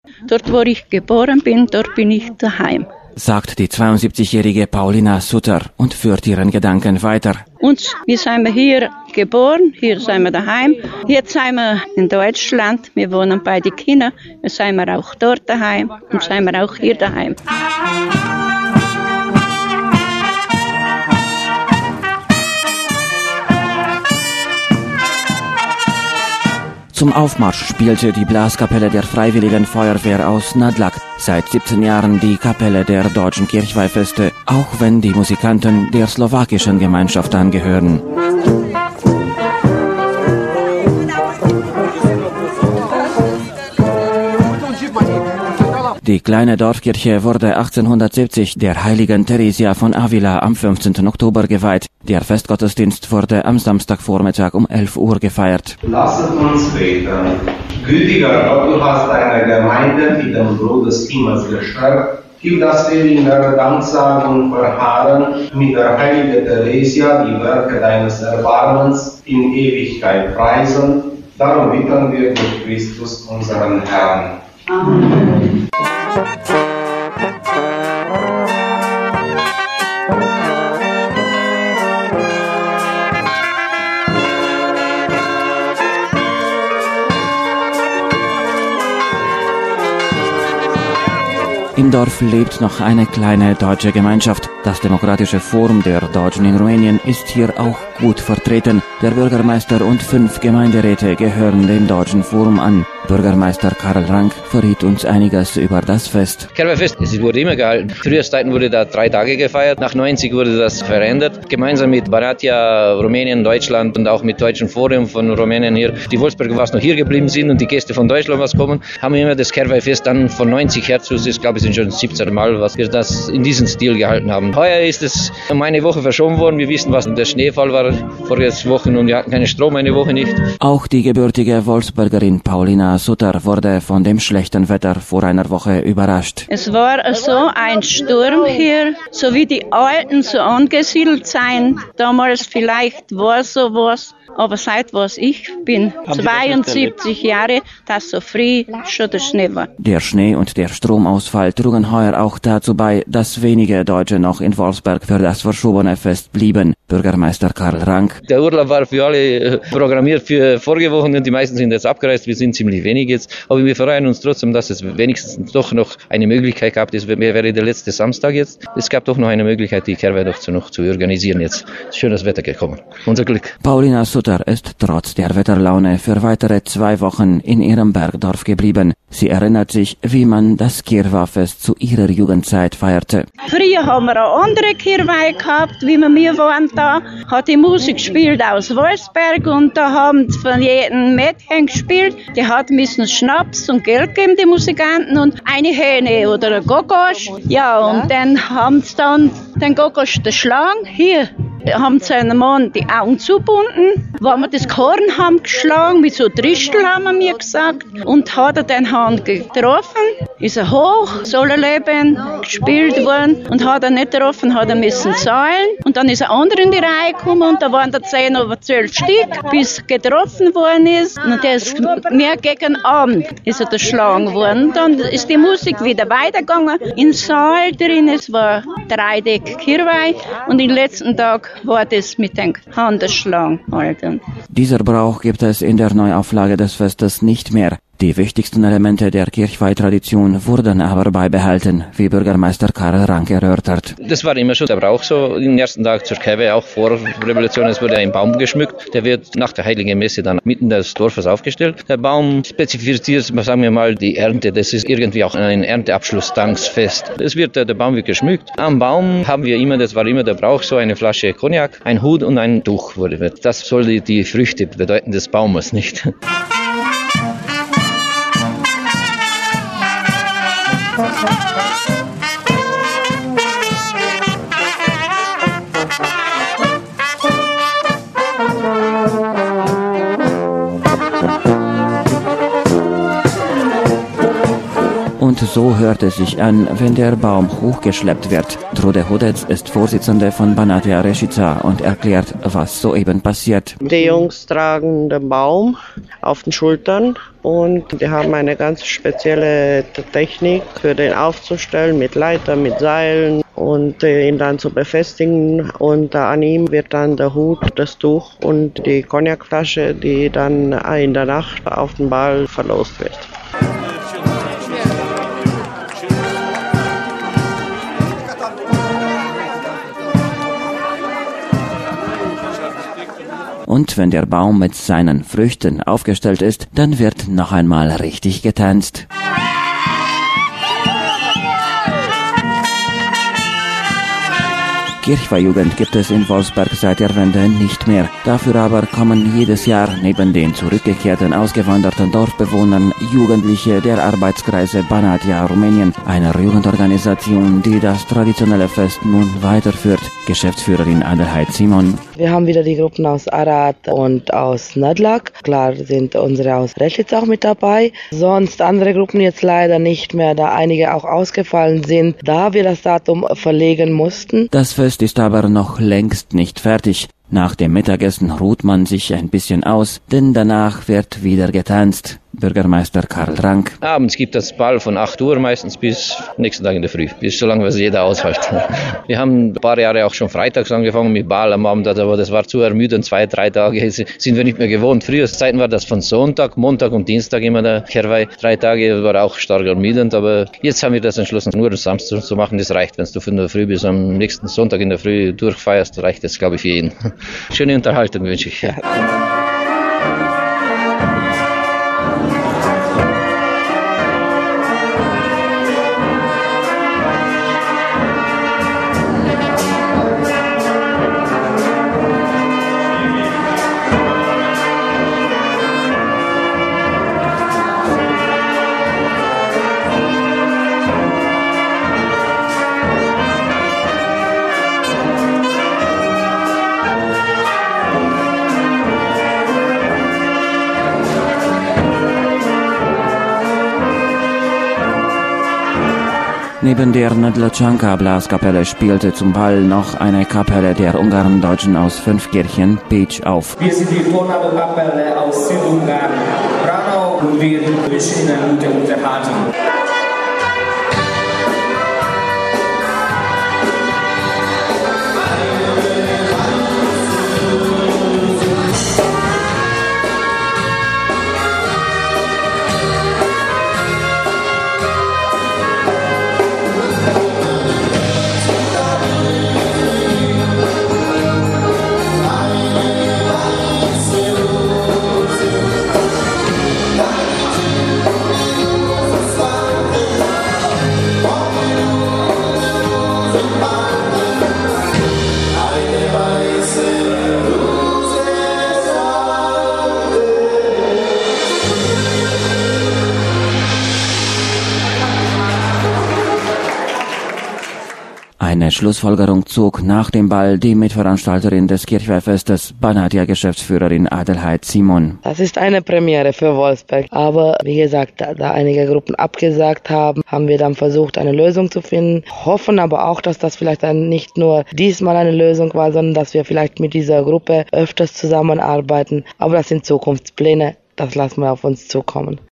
Dort, wo ich geboren bin, dort bin ich daheim. Sagt die 72-jährige Paulina Sutter und führt ihren Gedanken weiter. Und wir sind hier geboren, hier sind wir daheim. Jetzt sind wir in Deutschland, wir wohnen bei den Kindern, jetzt sind wir auch dort daheim und sind wir auch hier daheim. Zum Aufmarsch spielte die Blaskapelle der Freiwilligen Feuerwehr aus Nădlac seit 17 Jahren die Kapelle der deutschen Kirchweihfeste, auch wenn die Musikanten der slowakischen Gemeinschaft angehören. Die kleine Dorfkirche wurde 1870 der heiligen Theresia von Avila am 15. Oktober geweiht. Der Festgottesdienst wurde am Samstagvormittag um 11 Uhr gefeiert. Lasset uns beten. Gütiger Gott, du hast deine Gemeinde mit dem Blut des Himmels gestärkt. Gib, dass wir in der Danksagung verharren, mit der heiligen Theresia die Werke deines Erbarmens in Ewigkeit preisen. Darum bitten wir durch Christus, unseren Herrn. Amen. Im Dorf lebt noch eine kleine deutsche Gemeinschaft. Das Demokratische Forum der Deutschen in Rumänien ist hier auch gut vertreten. Der Bürgermeister und 5 Gemeinderäte gehören dem Deutschen Forum an. Bürgermeister Karl Rank verriet uns einiges über das Fest. Kerberfest, es wurde immer gehalten. Früher wurde da 3 Tage gefeiert. Nach 90 wurde das verändert. Gemeinsam mit Baratia, Rumänien, Deutschland und auch mit Deutschen Forum von Rumänien hier. Die Wolfsberger, was noch hier geblieben sind und die Gäste von Deutschland was kommen, haben wir immer das Kerberfest dann von 90 her zu, ich glaube, es sind schon 17 Mal, was wir das in diesem Stil gehalten haben. Heuer ist es um eine Woche verschoben worden. Wir wissen, was der Schneefall war vorige Woche und wir hatten keinen Strom, eine Woche nicht. Auch die gebürtige Wolfsbergerin Paulina Sutter wurde von dem schlechten Wetter vor einer Woche überrascht. Es war so ein Sturm hier, so wie die Alten so angesiedelt sein. Damals vielleicht war sowas, aber seit was ich bin, 72 Jahre, dass so früh schon der Schnee war. Der Schnee und der Stromausfall trugen heuer auch dazu bei, dass wenige Deutsche noch in Wolfsberg für das verschobene Fest blieben. Bürgermeister Karl Rank. Der Urlaub war für alle programmiert für vorige Woche und die meisten sind jetzt abgereist. Wir sind ziemlich wenig jetzt, aber wir freuen uns trotzdem, dass es wenigstens doch noch eine Möglichkeit gab. Das wäre der letzte Samstag jetzt. Es gab doch noch eine Möglichkeit, die Kehrweih noch zu organisieren jetzt. Schönes Wetter gekommen. Unser Glück. Paulina Sutter ist trotz der Wetterlaune für weitere 2 Wochen in ihrem Bergdorf geblieben. Sie erinnert sich, wie man das Kirchweihfest zu ihrer Jugendzeit feierte. Früher haben wir eine andere Kirchweih gehabt, wie wir waren da. Hat die Musik gespielt aus Wolfsberg und da haben von jedem Mädchen gespielt. Die hat müssen Schnaps und Geld geben, die Musikanten, und eine Hähne oder ein Gogosch. Ja, und dann haben sie dann den Gogosch geschlagen. Hier haben sie einem Mann die Augen zugebunden. Wenn wir das Korn haben geschlagen, mit so Tristel haben wir mir gesagt. Und hat er den Hand getroffen, ist er hoch, soll er leben, gespielt worden. Und hat er nicht getroffen, hat er müssen zahlen. Und dann ist ein anderer in die Reihe gekommen und da waren da 10 oder 12 Stück, bis getroffen worden ist. Und der ist mehr gegen Abend ist er geschlagen worden. Dann ist die Musik wieder weitergegangen. Im Saal drin, es war 3-Deck Kirchweih und den letzten Tag war das mit den Handschlagen. Dieser Brauch gibt es in der Neuauflage des Festes nicht mehr. Die wichtigsten Elemente der Kirchweihtradition wurden aber beibehalten, wie Bürgermeister Karl Rank erörtert. Das war immer schon der Brauch so. Den ersten Tag zur Kehrweih, auch vor Revolution, es wurde ein Baum geschmückt. Der wird nach der Heiligen Messe dann mitten des Dorfes aufgestellt. Der Baum spezifiziert, sagen wir mal, die Ernte. Das ist irgendwie auch ein Ernteabschluss-Dankfest. Der Baum wird geschmückt. Am Baum haben wir immer, das war immer der Brauch, so eine Flasche Cognac, ein Hut und ein Tuch wurde. Das soll die Früchte bedeuten des Baumes, nicht? Und so hört es sich an, wenn der Baum hochgeschleppt wird. Trude Hodec ist Vorsitzende von Banatia Rešica und erklärt, was soeben passiert. Die Jungs tragen den Baum auf den Schultern und die haben eine ganz spezielle Technik für den aufzustellen mit Leiter, mit Seilen und ihn dann zu befestigen und an ihm wird dann der Hut, das Tuch und die Cognacflasche, die dann in der Nacht auf dem Ball verlost wird. Und wenn der Baum mit seinen Früchten aufgestellt ist, dann wird noch einmal richtig getanzt. Kirchweihjugend gibt es in Wolfsberg seit der Wende nicht mehr. Dafür aber kommen jedes Jahr neben den zurückgekehrten ausgewanderten Dorfbewohnern Jugendliche der Arbeitskreise Banatia Rumänien, einer Jugendorganisation, die das traditionelle Fest nun weiterführt. Geschäftsführerin Adelheid Simon. Wir haben wieder die Gruppen aus Arad und aus Nadlak. Klar sind unsere aus Reschlitz auch mit dabei. Sonst andere Gruppen jetzt leider nicht mehr, da einige auch ausgefallen sind, da wir das Datum verlegen mussten. Das Fest ist aber noch längst nicht fertig. Nach dem Mittagessen ruht man sich ein bisschen aus, denn danach wird wieder getanzt. Bürgermeister Karl Rank. Abends gibt es Ball von 8 Uhr meistens bis nächsten Tag in der Früh, bis so lange, was jeder aushält. Wir haben ein paar Jahre auch schon freitags angefangen mit Ball am Abend, aber das war zu ermüdend, 2-3 Tage sind wir nicht mehr gewohnt. Früher Zeiten war das von Sonntag, Montag und Dienstag immer der Kirchweih. 3 Tage war auch stark ermüdend, aber jetzt haben wir das entschlossen, nur das Samstag zu machen. Das reicht, wenn du von der Früh bis am nächsten Sonntag in der Früh durchfeierst, reicht das, glaube ich, für jeden. Schöne Unterhaltung wünsche ich. Ja. Neben der Nadlčanka Blaskapelle spielte zum Ball noch eine Kapelle der Ungarn-Deutschen aus 5 Kirchen Pécs auf. Wir sind die Tornado-Kapelle aus Südungarn, Braunau, und wir wünschen Ihnen gute Unterhaltung. Eine Schlussfolgerung zog nach dem Ball die Mitveranstalterin des Kirchweihfestes, Banatia-Geschäftsführerin Adelheid Simon. Das ist eine Premiere für Wolfsberg, aber wie gesagt, da einige Gruppen abgesagt haben, haben wir dann versucht, eine Lösung zu finden, hoffen aber auch, dass das vielleicht dann nicht nur diesmal eine Lösung war, sondern dass wir vielleicht mit dieser Gruppe öfters zusammenarbeiten, aber das sind Zukunftspläne, das lassen wir auf uns zukommen.